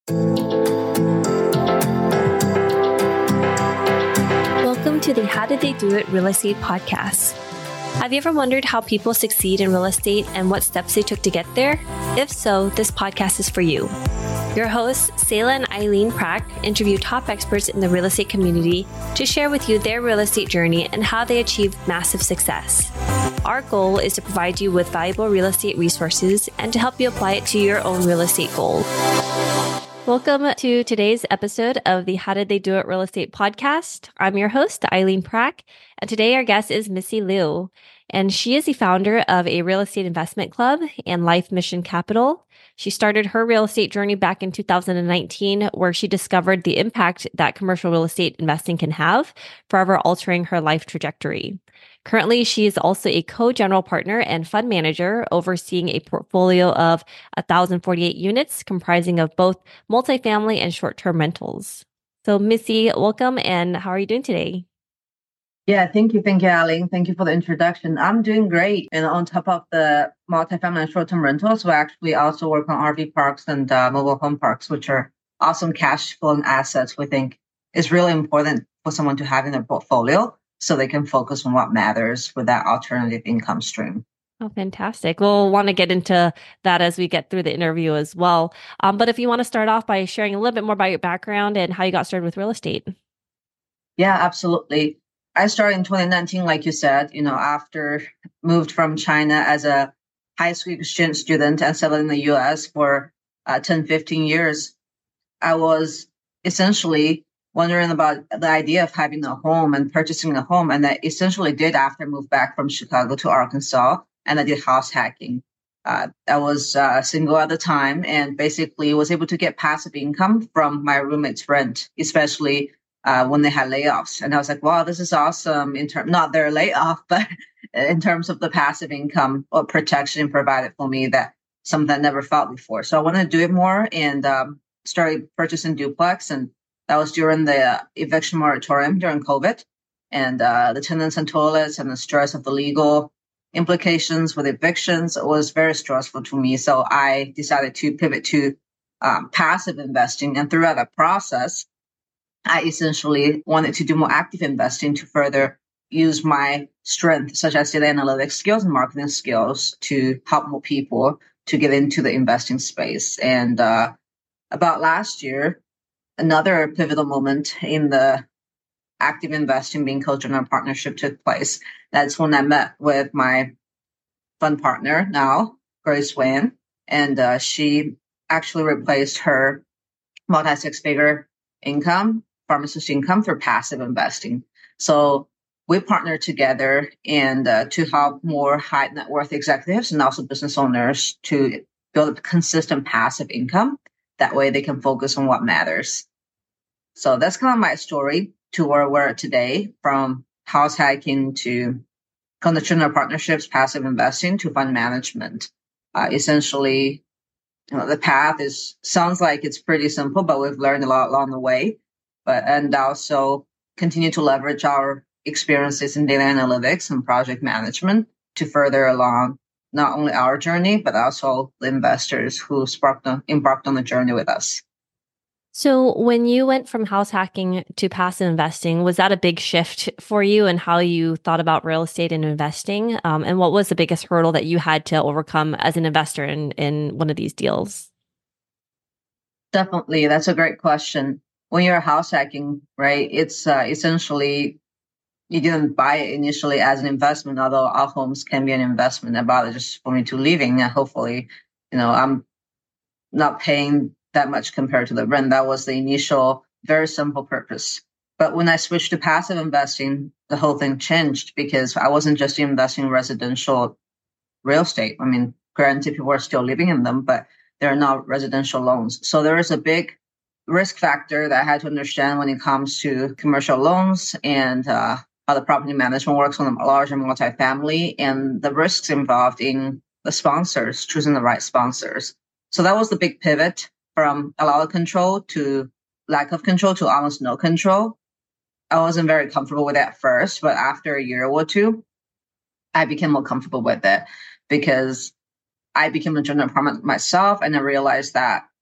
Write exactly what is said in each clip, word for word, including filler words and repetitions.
Welcome to the How Did They Do It Real Estate Podcast. Have you ever wondered how people succeed in real estate and what steps they took to get there? If so, this podcast is for you. Your hosts, Selah and Eileen Prack, interview top experts in the real estate community to share with you their real estate journey and how they achieved massive success. Our goal is to provide you with valuable real estate resources and to help you apply it to your own real estate goal. Welcome to today's episode of the How Did They Do It Real Estate Podcast. I'm your host, Eileen Prack, and today our guest is Missy Liu, and she is the founder of a real estate investment club and Life Mission Capital. She started her real estate journey back in two thousand nineteen, where she discovered the impact that commercial real estate investing can have, forever altering her life trajectory. Currently, she is also a co-general partner and fund manager overseeing a portfolio of one thousand forty-eight units comprising of both multifamily and short-term rentals. So Missy, welcome, and how are you doing today? Yeah, thank you. Thank you, Eileen. Thank you for the introduction. I'm doing great. And on top of the multifamily and short-term rentals, we actually also work on R V parks and uh, mobile home parks, which are awesome cash flowing assets we think is really important for someone to have in their portfolio so they can focus on what matters with that alternative income stream. Oh, fantastic. We'll want to get into that as we get through the interview as well. Um, but if you want to start off by sharing a little bit more about your background and how you got started with real estate. Yeah, absolutely. I started in twenty nineteen, like you said, you know, after moved from China as a high school exchange student and settled in the U S for uh, ten, fifteen years. I was essentially wondering about the idea of having a home and purchasing a home. And I essentially did after I moved back from Chicago to Arkansas, and I did house hacking. Uh, I was uh, single at the time and basically was able to get passive income from my roommate's rent, especially Uh, when they had layoffs. And I was like, wow, this is awesome in terms, not their layoff, but in terms of the passive income or protection provided for me, that something I never felt before. So I wanted to do it more and um, started purchasing duplex. And that was during the uh, eviction moratorium during COVID. And uh, the tenants and toilets and the stress of the legal implications with evictions was very stressful to me. So I decided to pivot to um, passive investing. And throughout that process, I essentially wanted to do more active investing to further use my strength, such as data analytics skills and marketing skills, to help more people to get into the investing space. And uh, about last year, another pivotal moment in the active investing being co-general partnership took place. That's when I met with my fund partner now, Grace Wan, and uh, she actually replaced her multi six-figure income pharmacist income through passive investing. So we partnered together and uh, to help more high net worth executives and also business owners to build a consistent passive income. That way they can focus on what matters. So that's kind of my story to where we're at today, from house hacking to conditional partnerships, passive investing to fund management. Uh, essentially, you know, the path is sounds like it's pretty simple, but we've learned a lot along the way. But and also continue to leverage our experiences in data analytics and project management to further along not only our journey, but also the investors who sparked on, embarked on the journey with us. So when you went from house hacking to passive investing, was that a big shift for you and how you thought about real estate and investing? Um, and what was the biggest hurdle that you had to overcome as an investor in, in one of these deals? Definitely. That's a great question. When you're house hacking, right, it's uh, essentially, you didn't buy it initially as an investment, although our homes can be an investment. I bought it just for me to living. And hopefully, you know, I'm not paying that much compared to the rent. That was the initial, very simple purpose. But when I switched to passive investing, the whole thing changed because I wasn't just investing in residential real estate. I mean, granted, people are still living in them, but they're not residential loans. So there is a big risk factor that I had to understand when it comes to commercial loans and uh, how the property management works on a large and multifamily, and the risks involved in the sponsors, choosing the right sponsors. So that was the big pivot from a lot of control to lack of control to almost no control. I wasn't very comfortable with that first, but after a year or two, I became more comfortable with it because I became a general partner myself, and I realized that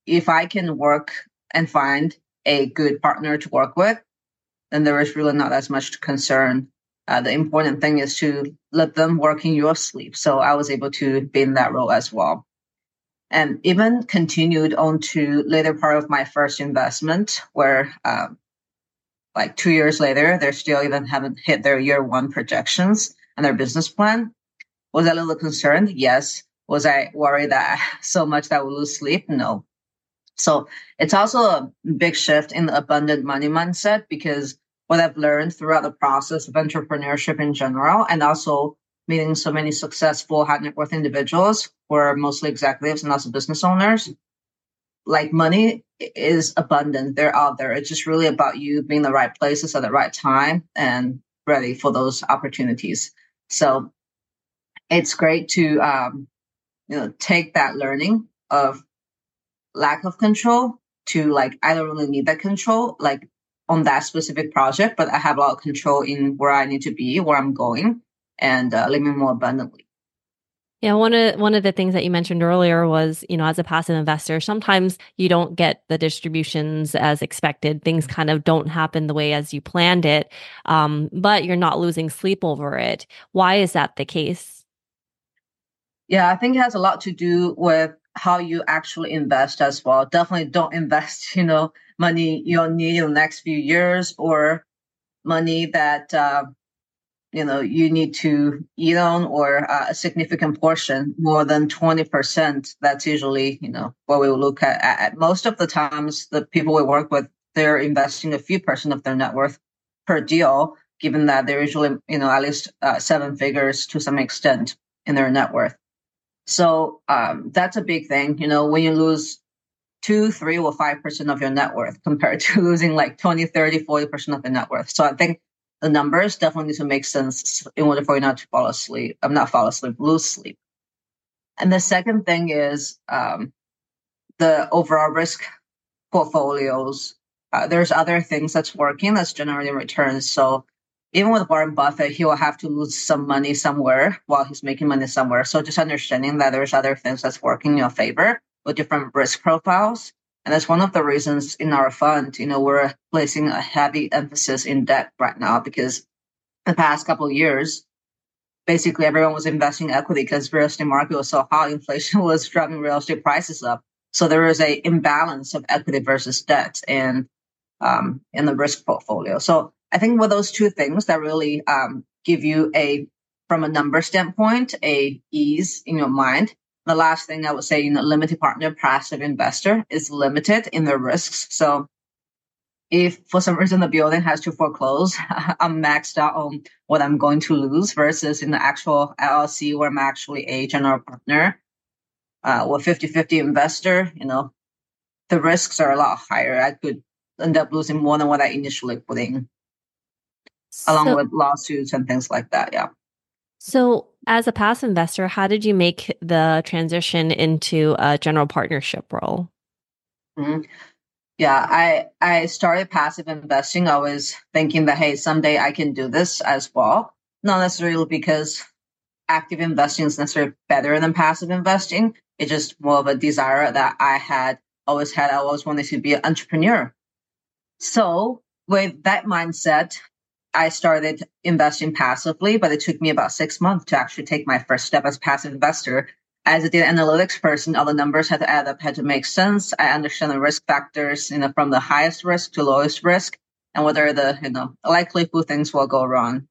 if I can work and find a good partner to work with, then there is really not as much concern. Uh, the important thing is to let them work in your sleep. So I was able to be in that role as well. And even continued on to later part of my first investment, where um, like two years later, they still even haven't hit their year one projections and their business plan. Was I a little concerned? Yes. Was I worried that so much that I would lose sleep? No. So it's also a big shift in the abundant money mindset, because what I've learned throughout the process of entrepreneurship in general, and also meeting so many successful high net worth individuals who are mostly executives and also business owners, like money is abundant. They're out there. It's just really about you being in the right places at the right time and ready for those opportunities. So it's great to um, you know, take that learning of lack of control to like, I don't really need that control, like on that specific project, but I have a lot of control in where I need to be, where I'm going, and uh, living more abundantly. Yeah, one of one of the things that you mentioned earlier was, you know, as a passive investor, sometimes you don't get the distributions as expected. Things kind of don't happen the way as you planned it, um, but you're not losing sleep over it. Why is that the case? Yeah, I think it has a lot to do with how you actually invest as well. Definitely don't invest, you know, money you'll need in the next few years, or money that, uh, you know, you need to eat on, or uh, a significant portion, more than twenty percent. That's usually, you know, what we will look at. At most of the times, the people we work with, they're investing a few percent of their net worth per deal, given that they're usually, you know, at least uh, seven figures to some extent in their net worth. So um, that's a big thing, you know, when you lose two, three, or five percent of your net worth compared to losing like twenty, thirty, forty percent of the net worth. So I think the numbers definitely need to make sense in order for you not to fall asleep. I'm not fall asleep, lose sleep. And the second thing is um, the overall risk portfolios. Uh, there's other things that's working that's generating returns. So even with Warren Buffett, he will have to lose some money somewhere while he's making money somewhere. So just understanding that there's other things that's working in your favor with different risk profiles. And that's one of the reasons in our fund, you know, we're placing a heavy emphasis in debt right now, because the past couple of years, basically everyone was investing in equity because real estate market was so hot. Inflation was driving real estate prices up. So there was a imbalance of equity versus debt and um, in the risk portfolio. So I think with those two things that really um, give you a, from a number standpoint, a ease in your mind. The last thing I would say, you know, limited partner passive investor is limited in their risks. So if for some reason the building has to foreclose, I'm maxed out on what I'm going to lose, versus in the actual L L C where I'm actually a general partner uh, or fifty-fifty investor, you know, the risks are a lot higher. I could end up losing more than what I initially put in, so, along with lawsuits and things like that. Yeah. So as a passive investor, how did you make the transition into a general partnership role? Mm-hmm. Yeah, I, I started passive investing. I was thinking that, hey, someday I can do this as well. Not necessarily because active investing is necessarily better than passive investing. It's just more of a desire that I had always had. I always wanted to be an entrepreneur. So with that mindset, I started investing passively, but it took me about six months to actually take my first step as a passive investor. As a data analytics person, all the numbers had to add up, had to make sense. I understand the risk factors, you know, from the highest risk to lowest risk, and whether the, you know, likelihood things will go wrong.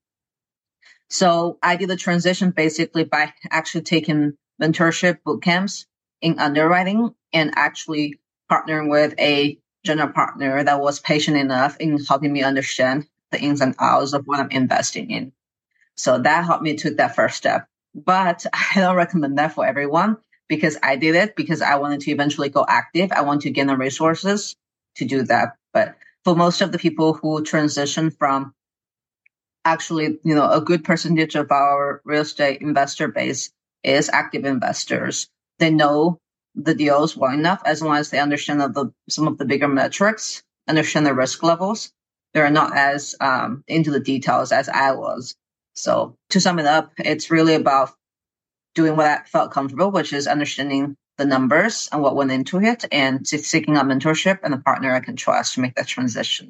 So I did the transition basically by actually taking mentorship boot camps in underwriting and actually partnering with a general partner that was patient enough in helping me understand the ins and outs of what I'm investing in. So that helped me take that first step. But I don't recommend that for everyone, because I did it because I wanted to eventually go active. I want to gain the resources to do that. But for most of the people who transition from actually, you know, a good percentage of our real estate investor base is active investors. They know the deals well enough, as long as they understand the, some of the bigger metrics, understand the risk levels. They're not as um, into the details as I was. So to sum it up, it's really about doing what I felt comfortable, which is understanding the numbers and what went into it, and seeking a mentorship and a partner I can trust to make that transition.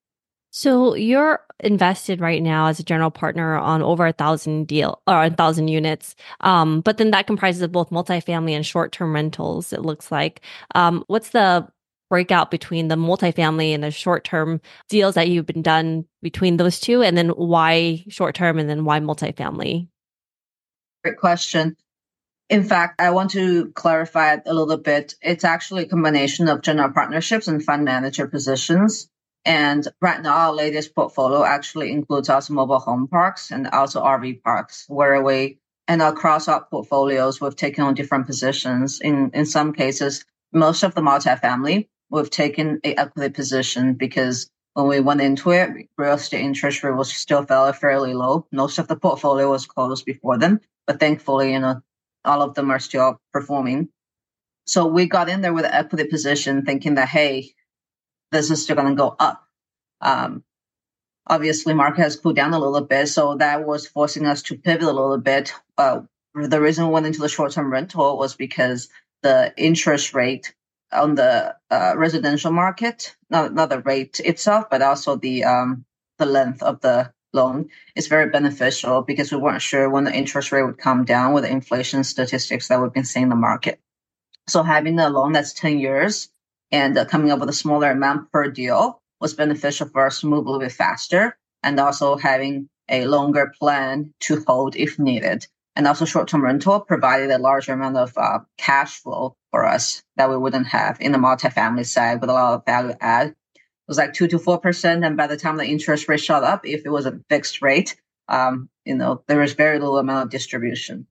So you're invested right now as a general partner on over a thousand deal or a thousand units. Um, but then that comprises of both multifamily and short-term rentals, it looks like. Um, what's the breakout between the multifamily and the short-term deals that you've been done between those two? And then why short-term and then why multifamily? Great question. In fact, I want to clarify it a little bit. It's actually a combination of general partnerships and fund manager positions. And right now, our latest portfolio actually includes also mobile home parks and also R V parks, where we, and across our portfolios, we've taken on different positions. In, in some cases, most of the multifamily, we've taken a equity position because when we went into it, real estate interest rate was still fairly, fairly low. Most of the portfolio was closed before then, but thankfully, you know, all of them are still performing. So we got in there with an equity position thinking that, hey, this is still going to go up. Um, obviously, market has cooled down a little bit, so that was forcing us to pivot a little bit. Uh, the reason we went into the short-term rental was because the interest rate on the uh, residential market, not, not the rate itself, but also the um, the length of the loan is very beneficial because we weren't sure when the interest rate would come down with the inflation statistics that we've been seeing in the market. So having a loan that's ten years and uh, coming up with a smaller amount per deal was beneficial for us to move a little bit faster, and also having a longer plan to hold if needed. And also short-term rental provided a larger amount of uh, cash flow for us that we wouldn't have in the multifamily side with a lot of value add. It was like two to four percent, and by the time the interest rate shot up, if it was a fixed rate, um, you know, there was very little amount of distribution.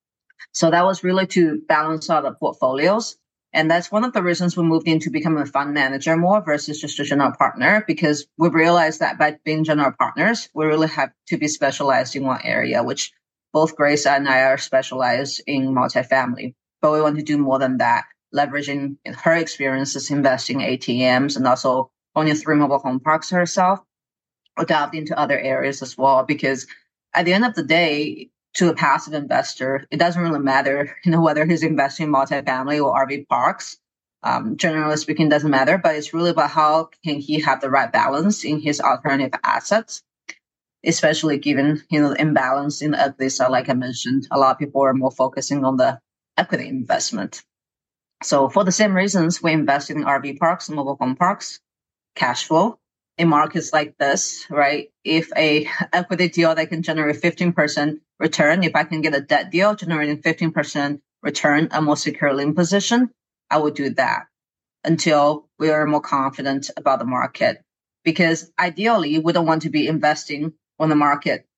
So that was really to balance out the portfolios. And that's one of the reasons we moved into becoming a fund manager more versus just a general partner, because we realized that by being general partners, we really have to be specialized in one area, which both Grace and I are specialized in multifamily. But we want to do more than that, leveraging her experiences investing in A T Ms and also owning three mobile home parks herself, or delved into other areas as well. Because at the end of the day, to a passive investor, it doesn't really matter, you know, whether he's investing in multifamily or R V parks. Um, generally speaking, doesn't matter, but it's really about how can he have the right balance in his alternative assets, especially given, you know, the imbalance in the equity side. Like I mentioned, a lot of people are more focusing on the equity investment. So for the same reasons, we invested in R V parks and mobile home parks, cash flow. In markets like this, right? If a equity deal that can generate fifteen percent return, if I can get a debt deal generating fifteen percent return, a more secure lien position, I would do that until we are more confident about the market. Because ideally, we don't want to be investing when the market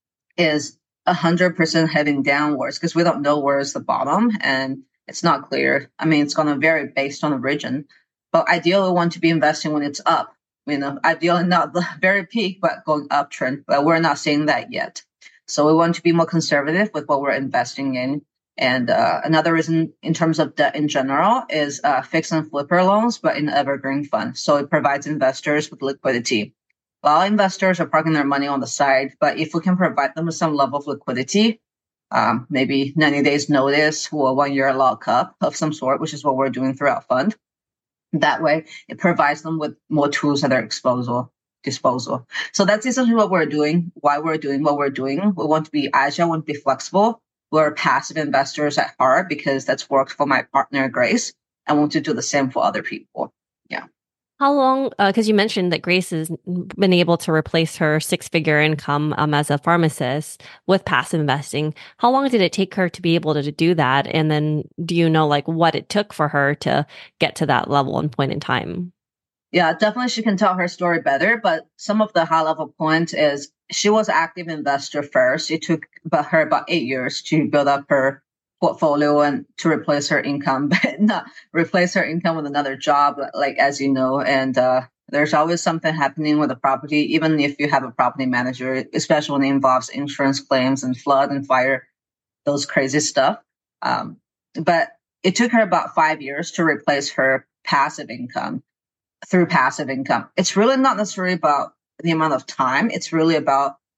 is one hundred percent heading downwards, because we don't know where is the bottom and it's not clear. I mean, it's going to vary based on the region. But ideally, we want to be investing when it's up. You know, ideally not the very peak, but going uptrend. But we're not seeing that yet. So we want to be more conservative with what we're investing in. And uh, another reason in terms of debt in general is uh, fix and flipper loans, but in evergreen fund. So it provides investors with liquidity. A lot of investors are parking their money on the side, but if we can provide them with some level of liquidity, um, maybe ninety days notice or one year lockup of some sort, which is what we're doing throughout fund. That way, it provides them with more tools at their disposal. disposal. So that's essentially what we're doing, why we're doing what we're doing. We want to be agile, we want to be flexible. We're passive investors at heart because that's worked for my partner, Grace. I want to do the same for other people. Yeah. How long, because uh, you mentioned that Grace has been able to replace her six-figure income um, as a pharmacist with passive investing. How long did it take her to be able to do that? And then do you know like what it took for her to get to that level and point in time? Yeah, definitely she can tell her story better, but some of the high-level points is she was an active investor first. It took about her about eight years to build up her portfolio and to replace her income, but not replace her income with another job, like as you know. And uh, there's always something happening with a property, even if you have a property manager, especially when it involves insurance claims and flood and fire, those crazy stuff. Um, but it took her about five years to replace her passive income through passive income. It's really not necessarily about the amount of time. It's really about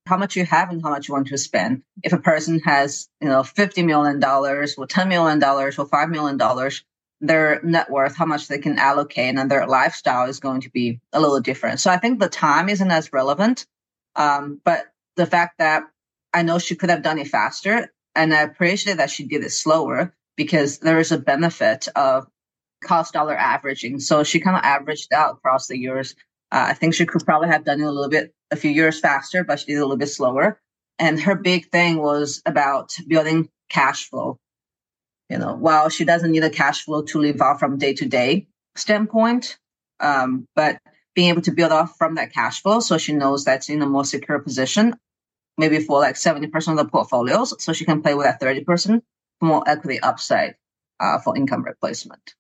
how much you have and how much you want to spend. If a person has, you know, fifty million dollars or ten million dollars or five million dollars, their net worth, how much they can allocate, and their lifestyle is going to be a little different. So I think the time isn't as relevant. Um, but the fact that I know she could have done it faster, and I appreciate that she did it slower, because there is a benefit of cost dollar averaging. So she kind of averaged out across the years. Uh, I think she could probably have done it a little bit, a few years faster, but she did it a little bit slower. And her big thing was about building cash flow. You know, while she doesn't need a cash flow to live off from day to day standpoint, um, but being able to build off from that cash flow, so she knows that's in a more secure position, maybe for like seventy percent of the portfolios, so she can play with that thirty percent for more equity upside uh, for income replacement.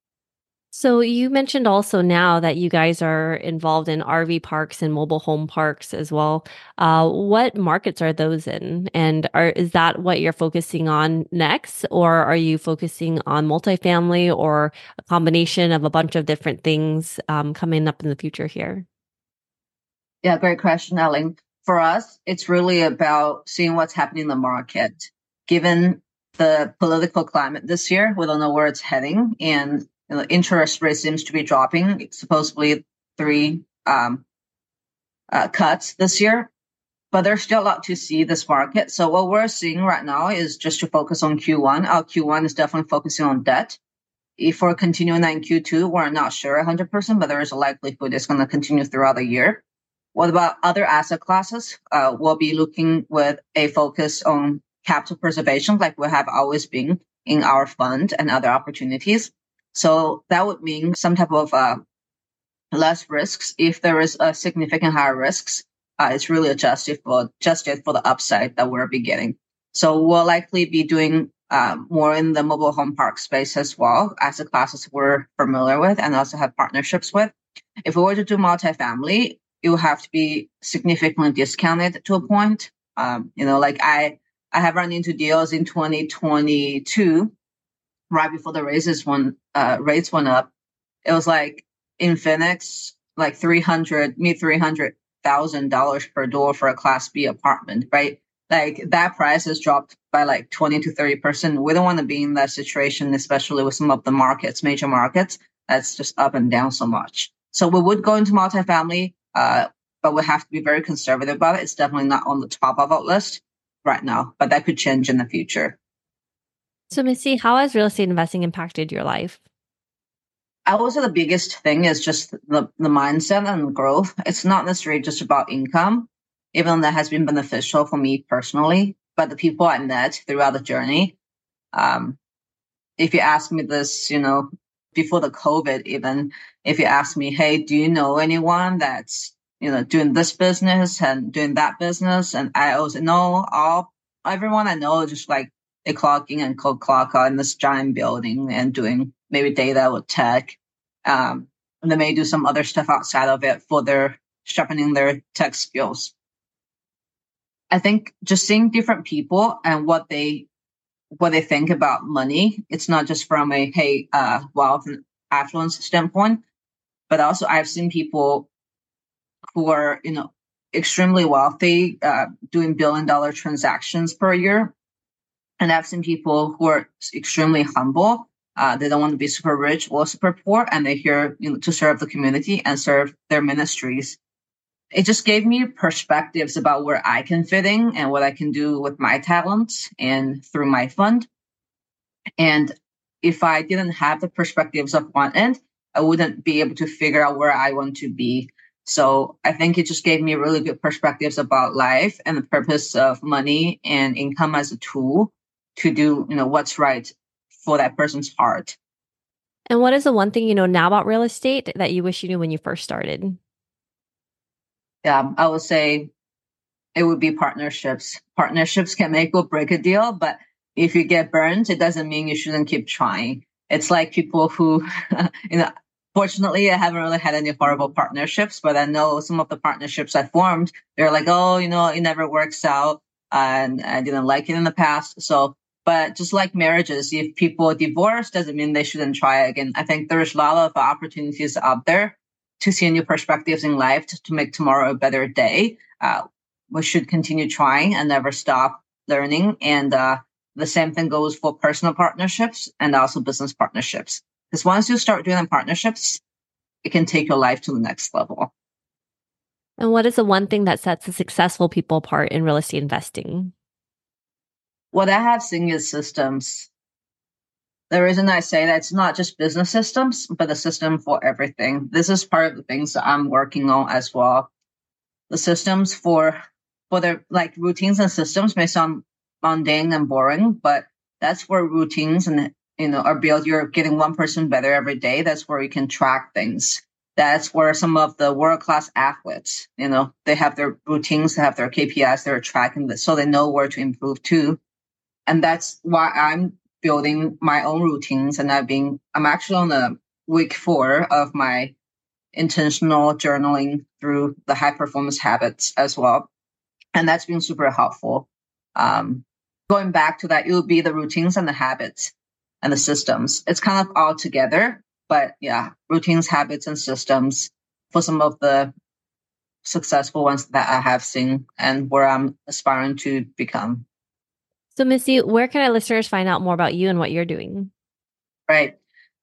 So you mentioned also now that you guys are involved in R V parks and mobile home parks as well. Uh, what markets are those in? And are, is that what you're focusing on next? Or are you focusing on multifamily, or a combination of a bunch of different things um, coming up in the future here? Yeah, great question, Ellen. For us, it's really about seeing what's happening in the market. Given the political climate this year, we don't know where it's heading, and you know, interest rate seems to be dropping. It's supposedly three um, uh, cuts this year, but there's still a lot to see this market. So what we're seeing right now is just to focus on Q one. Our Q one is definitely focusing on debt. If we're continuing that in Q two, we're not sure one hundred percent, but there is a likelihood it's going to continue throughout the year. What about other asset classes? Uh, we'll be looking with a focus on capital preservation, like we have always been in our fund, and other opportunities. So that would mean some type of uh, less risks. If there is a significant higher risks, uh, it's really adjusted for adjusted for the upside that we'll be getting. So we'll likely be doing uh, more in the mobile home park space as well, asset classes we're familiar with and also have partnerships with. If we were to do multifamily, it will have to be significantly discounted to a point. Um, you know, like I, I have run into deals in twenty twenty-two, right before the raises went, uh, rates went up. It was like in Phoenix, like three hundred, mid three hundred thousand dollars per door for a Class B apartment, right? Like that price has dropped by like twenty to thirty percent. We don't want to be in that situation, especially with some of the markets, major markets, that's just up and down so much. So we would go into multifamily, uh, but we have to be very conservative about it. It's definitely not on the top of our list right now, but that could change in the future. So Missy, how has real estate investing impacted your life? I would say the biggest thing is just the, the mindset and the growth. It's not necessarily just about income, even though that has been beneficial for me personally, but the people I met throughout the journey. Um, if you ask me this, you know, before the COVID, even if you ask me, hey, do you know anyone that's, you know, doing this business and doing that business? And I always know all, everyone I know is just like they clock in and cold clock out in this giant building and doing maybe data with tech. Um, and they may do some other stuff outside of it for their sharpening their tech skills. I think just seeing different people and what they what they think about money, it's not just from a hey uh, wealth and affluence standpoint, but also I've seen people who are you know extremely wealthy, uh, doing billion dollar transactions per year, and I've seen people who are extremely humble. Uh, they don't want to be super rich or super poor, and they're here you know, to serve the community and serve their ministries. It just gave me perspectives about where I can fit in and what I can do with my talents and through my fund. And if I didn't have the perspectives of one end, I wouldn't be able to figure out where I want to be. So I think it just gave me really good perspectives about life and the purpose of money and income as a tool to do, you know, what's right for that person's heart. And what is the one thing you know now about real estate that you wish you knew when you first started? Yeah, I would say it would be partnerships. Partnerships can make or break a deal, but if you get burned, it doesn't mean you shouldn't keep trying. It's like people who, you know, fortunately, I haven't really had any horrible partnerships, but I know some of the partnerships I formed, they're like, oh, you know, it never works out. And I didn't like it in the past. So, but just like marriages, if people divorce, doesn't mean they shouldn't try again. I think there's a lot of opportunities out there to see new perspectives in life to, to make tomorrow a better day. Uh, we should continue trying and never stop learning. And uh, the same thing goes for personal partnerships and also business partnerships. Because once you start doing partnerships, it can take your life to the next level. And what is the one thing that sets the successful people apart in real estate investing? What I have seen is systems. The reason I say that it's not just business systems, but a system for everything. This is part of the things that I'm working on as well. The systems for for their like routines and systems may sound mundane and boring, but that's where routines and you know are built. You're getting one person better every day. That's where you can track things. That's where some of the world-class athletes, you know, they have their routines, they have their K P Is, they're tracking this, so they know where to improve too. And that's why I'm building my own routines. And I've been, I'm actually on the week four of my intentional journaling through the high performance habits as well. And that's been super helpful. Um, going back to that, it would be the routines and the habits and the systems. It's kind of all together. But yeah, routines, habits, and systems for some of the successful ones that I have seen and where I'm aspiring to become. So Missy, where can our listeners find out more about you and what you're doing? Right.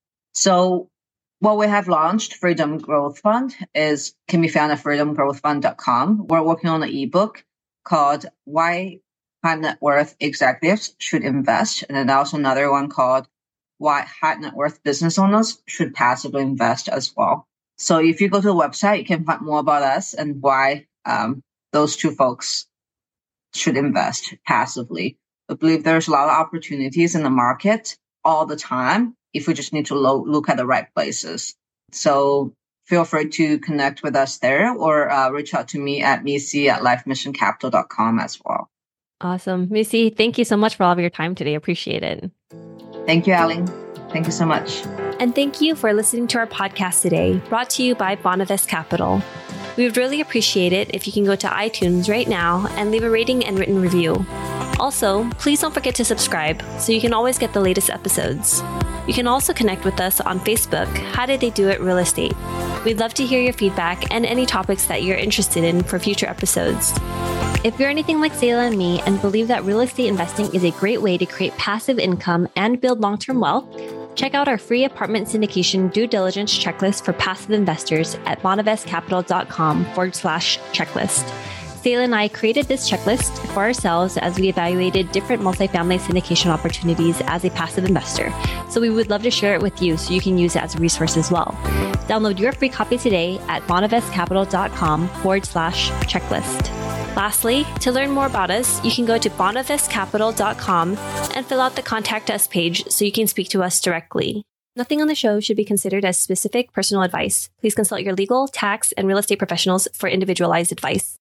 So what we have launched, Freedom Growth Fund, is can be found at freedom growth fund dot com. We're working on an ebook called Why High Net Worth Executives Should Invest, and then also another one called Why High Net Worth Business Owners Should Passively Invest as well. So if you go to the website, you can find more about us and why um, those two folks should invest passively. I believe there's a lot of opportunities in the market all the time if we just need to lo- look at the right places. So feel free to connect with us there or uh, reach out to me at missy at life mission capital dot com as well. Awesome. Missy, thank you so much for all of your time today. I appreciate it. Thank you, Aline. Thank you so much. And thank you for listening to our podcast today, brought to you by Bonavest Capital. We would really appreciate it if you can go to iTunes right now and leave a rating and written review. Also, please don't forget to subscribe so you can always get the latest episodes. You can also connect with us on Facebook, How Did They Do It Real Estate. We'd love to hear your feedback and any topics that you're interested in for future episodes. If you're anything like Sayla and me and believe that real estate investing is a great way to create passive income and build long-term wealth, check out our free apartment syndication due diligence checklist for passive investors at bonavestcapital.com forward slash checklist. Sayla and I created this checklist for ourselves as we evaluated different multifamily syndication opportunities as a passive investor. So we would love to share it with you so you can use it as a resource as well. Download your free copy today at bonavestcapital.com forward slash checklist. Lastly, to learn more about us, you can go to bonavest capital dot com and fill out the Contact Us page so you can speak to us directly. Nothing on the show should be considered as specific personal advice. Please consult your legal, tax, and real estate professionals for individualized advice.